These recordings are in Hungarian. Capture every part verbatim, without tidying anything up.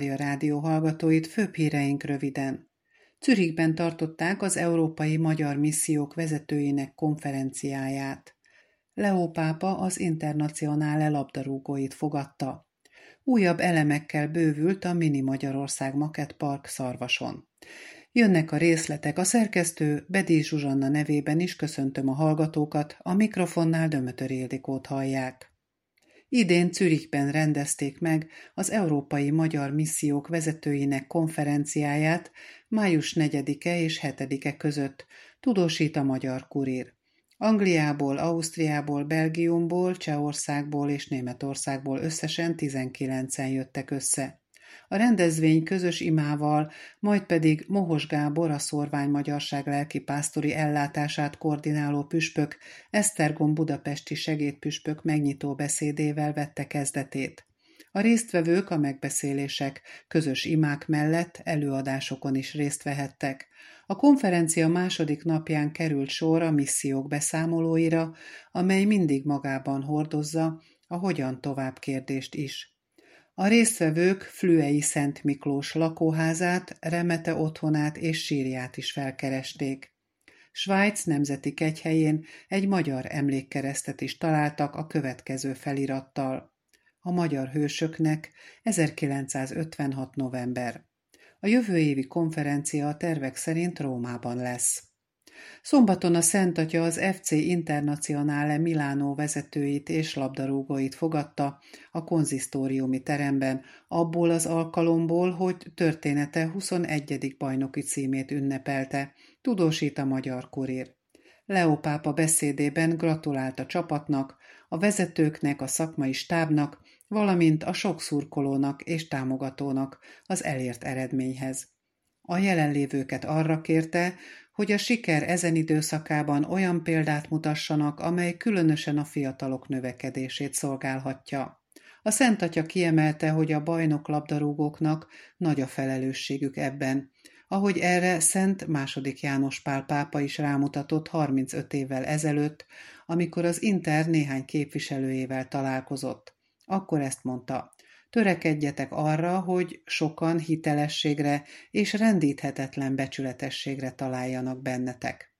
a rádió hallgatóit, főbb híreink röviden. Zürichben tartották az európai magyar missziók vezetőinek konferenciáját. Leó pápa az Internacionále labdarúgóit fogadta. Újabb elemekkel bővült a Mini Magyarország Makettpark Szarvason. Jönnek a részletek, a szerkesztő Bedi Zsuzsanna nevében is köszöntöm a hallgatókat, a mikrofonnál Dömötör Ildikót hallják. Idén Zürichben rendezték meg az Európai Magyar Missziók vezetőinek konferenciáját május negyedike és hetedike között, tudósít a Magyar Kurír. Angliából, Ausztriából, Belgiumból, Csehországból és Németországból összesen tizenkilencen jöttek össze. A rendezvény közös imával, majd pedig Mohos Gábor, a szórványmagyarság lelkipásztori ellátását koordináló püspök, Esztergom budapesti segédpüspök megnyitó beszédével vette kezdetét. A résztvevők a megbeszélések, közös imák mellett előadásokon is részt vehettek. A konferencia második napján került sor a missziók beszámolóira, amely mindig magában hordozza a hogyan tovább kérdést is. A résztvevők Flüei Szent Miklós lakóházát, remete otthonát és sírját is felkeresték. Svájc nemzeti kegyhelyén egy magyar emlékkeresztet is találtak a következő felirattal. A magyar hősöknek ezerkilencszázötvenhat november. A jövő évi konferencia a tervek szerint Rómában lesz. Szombaton a Szent Atya az ef cé Internacionále Milánó vezetőit és labdarúgóit fogadta a konzisztóriumi teremben, abból az alkalomból, hogy története huszonegyedik bajnoki címét ünnepelte, tudósít a Magyar Kurír. Leó pápa beszédében gratulált a csapatnak, a vezetőknek, a szakmai stábnak, valamint a sok szurkolónak és támogatónak az elért eredményhez. A jelenlévőket arra kérte, hogy a siker ezen időszakában olyan példát mutassanak, amely különösen a fiatalok növekedését szolgálhatja. A Szent Atya kiemelte, hogy a bajnok labdarúgóknak nagy a felelősségük ebben, ahogy erre Szent második János Pál pápa is rámutatott harmincöt évvel ezelőtt, amikor az Inter néhány képviselőjével találkozott. Akkor ezt mondta: törekedjetek arra, hogy sokan hitelességre és rendíthetetlen becsületességre találjanak bennetek.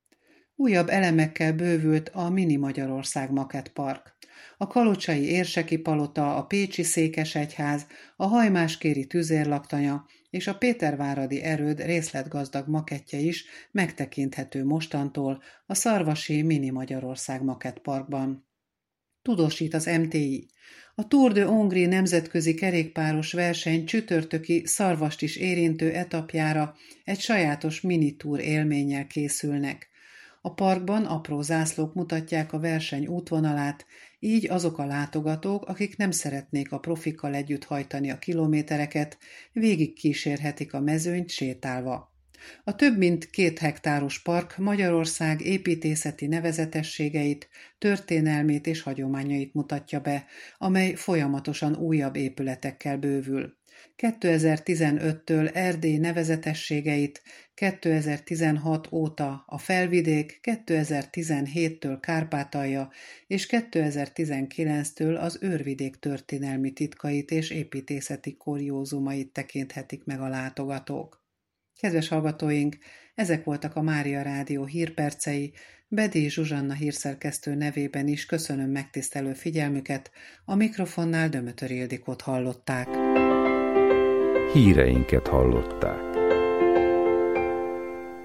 Újabb elemekkel bővült a Mini Magyarország Makettpark. A kalocsai érseki palota, a pécsi székesegyház, a hajmáskéri tüzérlaktanya és a péterváradi erőd részletgazdag makettje is megtekinthető mostantól a szarvasi Mini Magyarország Makettparkban. Tudósít az em té i. A Tour de Hongrie nemzetközi kerékpáros verseny csütörtöki Szarvast is érintő etapjára egy sajátos mini-túr élménnyel készülnek. A parkban apró zászlók mutatják a verseny útvonalát, így azok a látogatók, akik nem szeretnék a profikkal együtt hajtani a kilométereket, végig kísérhetik a mezőnyt sétálva. A több mint két hektáros park Magyarország építészeti nevezetességeit, történelmét és hagyományait mutatja be, amely folyamatosan újabb épületekkel bővül. kétezer-tizenöttől Erdély nevezetességeit, kétezer-tizenhat óta a Felvidék, kétezer-tizenhéttől Kárpátalja és kétezer-tizenkilenctől az Őrvidék történelmi titkait és építészeti kuriózumait tekinthetik meg a látogatók. Kedves hallgatóink, ezek voltak a Mária Rádió hírpercei, Bedi Zsuzsanna hírszerkesztő nevében is köszönöm megtisztelő figyelmüket, a mikrofonnál Dömötör Ildikót hallották. Híreinket hallották.